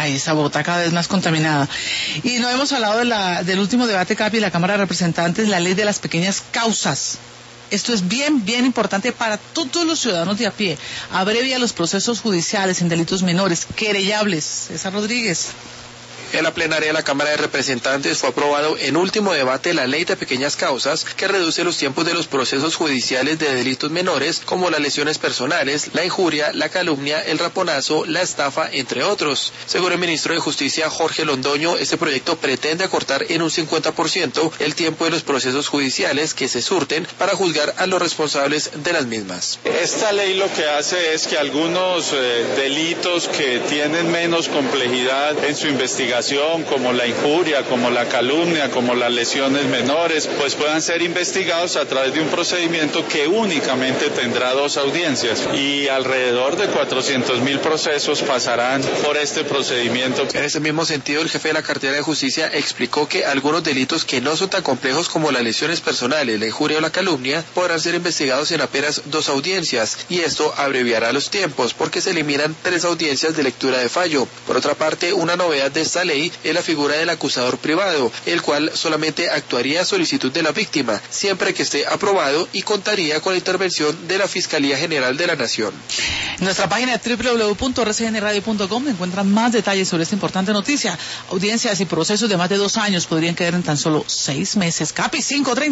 Ay, esa Bogotá cada vez más contaminada. Y no hemos hablado del último debate, Capi, la Cámara de Representantes, la ley de las pequeñas causas. Esto es bien importante para todos los ciudadanos de a pie. Abrevia los procesos judiciales en delitos menores, querellables. César Rodríguez. En la plenaria de la Cámara de Representantes fue aprobado en último debate la ley de pequeñas causas que reduce los tiempos de los procesos judiciales de delitos menores como las lesiones personales, la injuria, la calumnia, el raponazo, la estafa, entre otros. Según el ministro de Justicia Jorge Londoño, este proyecto pretende acortar en un 50% el tiempo de los procesos judiciales que se surten para juzgar a los responsables de las mismas. Esta ley lo que hace es que algunos delitos que tienen menos complejidad en su investigación, como la injuria, como la calumnia, como las lesiones menores, pues puedan ser investigados a través de un procedimiento que únicamente tendrá 2 audiencias y alrededor de 400.000 procesos pasarán por este procedimiento. En ese mismo sentido, el jefe de la cartera de Justicia explicó que algunos delitos que no son tan complejos como las lesiones personales, la injuria o la calumnia podrán ser investigados en apenas 2 audiencias y esto abreviará los tiempos porque se eliminan 3 audiencias de lectura de fallo. Por otra parte, una novedad de esta ley es la figura del acusador privado, el cual solamente actuaría a solicitud de la víctima, siempre que esté aprobado y contaría con la intervención de la Fiscalía General de la Nación. En nuestra página www.rcnradio.com encuentran más detalles sobre esta importante noticia. Audiencias y procesos de más de 2 años podrían quedar en tan solo 6 meses. Capi, 5:30.